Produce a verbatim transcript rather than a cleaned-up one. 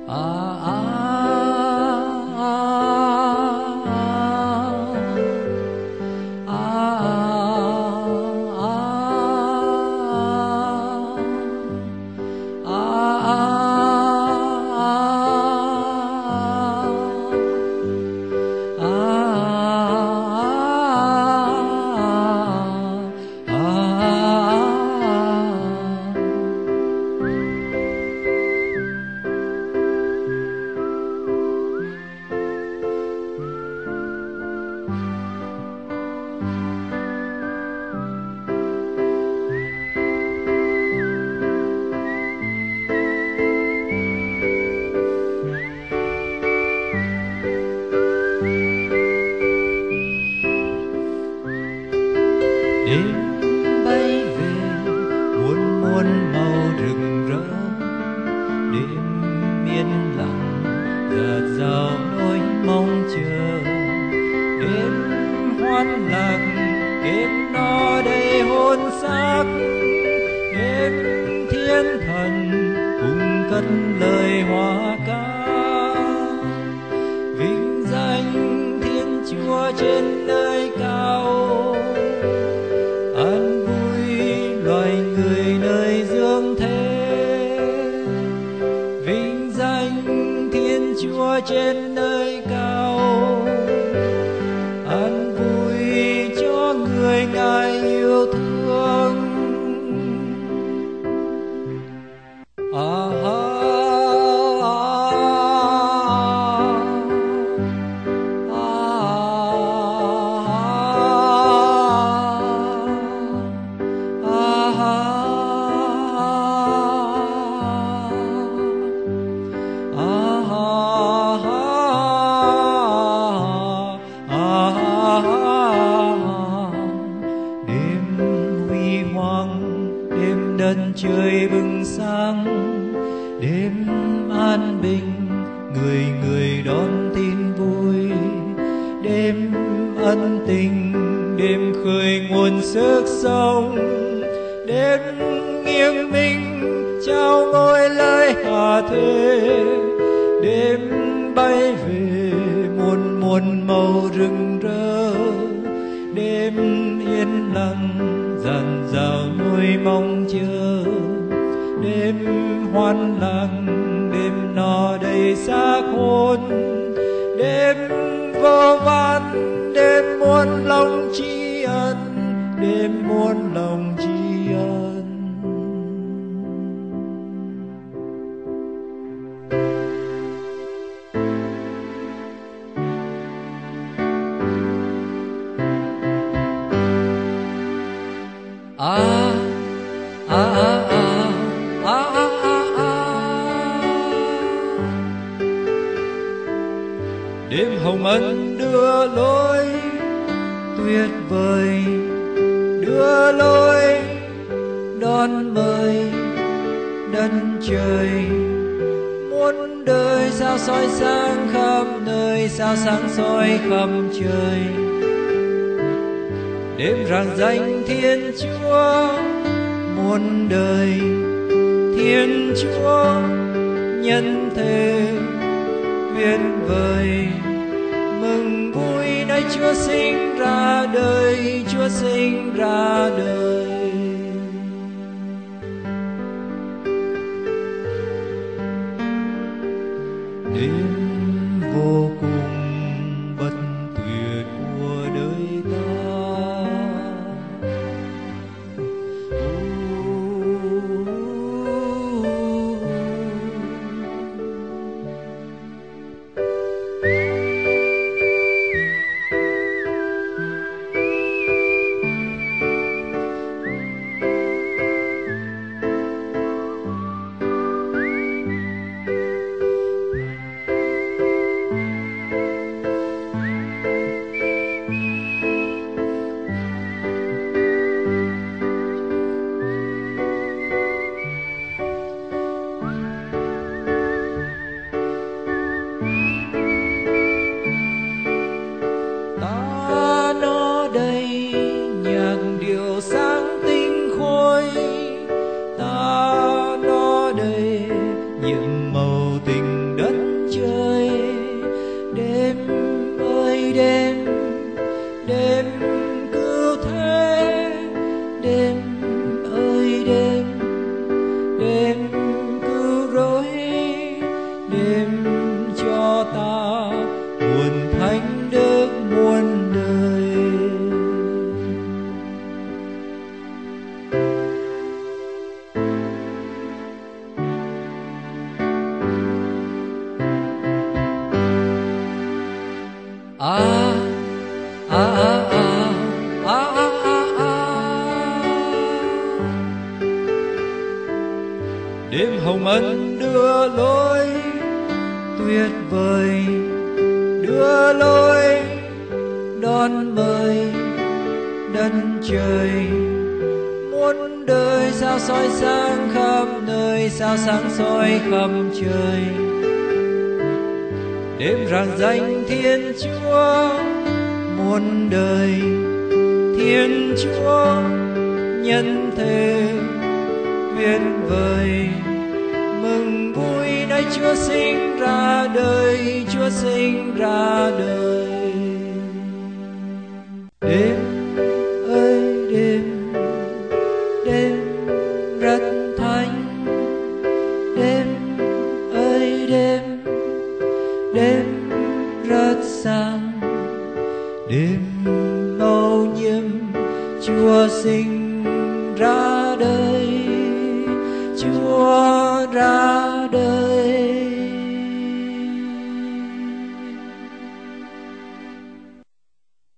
Đêm bay về muôn muôn màu rực rỡ, đêm yên lặng rợt rào nỗi mong chờ. Đêm hoan lạc, đêm no đầy hôn sắc, đêm thiên thần cùng cất lời hoa ca. Vinh danh Thiên Chúa trên nơi cao, an vui loài người nơi dương thế. Vinh danh Thiên Chúa trên nơi cao, an vui cho người Ngài yêu thương. À, à, đất trời bừng sáng, đêm an bình người người đón tin vui. Đêm ân tình, đêm khơi nguồn sức sống, đêm nghiêng mình trao ngôi lời hạ thế. Đêm bay về muôn muôn màu rực rỡ, đêm yên lặng dàn dào nuôi mong chờ. Đêm hoan lạc, đêm no đầy xác hồn, đêm vô vàn, đêm muôn lòng tri ân, đêm muôn lòng tri ân. À, à, à, à, à, à, à, à. Đêm hồng ân đưa lối tuyệt vời, đưa lối đón mời đất trời. Muôn đời sao soi sáng khắp nơi, sao sáng soi khắp trời. Đêm rạng danh Thiên Chúa muôn đời, Thiên Chúa nhân thế tuyệt vời. Mừng vui nay Chúa sinh ra đời, Chúa sinh ra đời. Đêm vô cùng bất tuyệt của đời ta, tuyệt vời, đưa lối đón mời đất trời. Muôn đời sao soi sáng khắp nơi, sao sáng soi khắp trời. Đêm rạng danh Thiên Chúa muôn đời, Thiên Chúa nhân thế tuyệt vời. Mừng vui nay Chúa sinh ra đời, Chúa sinh ra đời. Đêm ơi đêm, đêm rất thanh. Đêm ơi đêm, đêm rất sáng. Đêm màu nhiệm Chúa sinh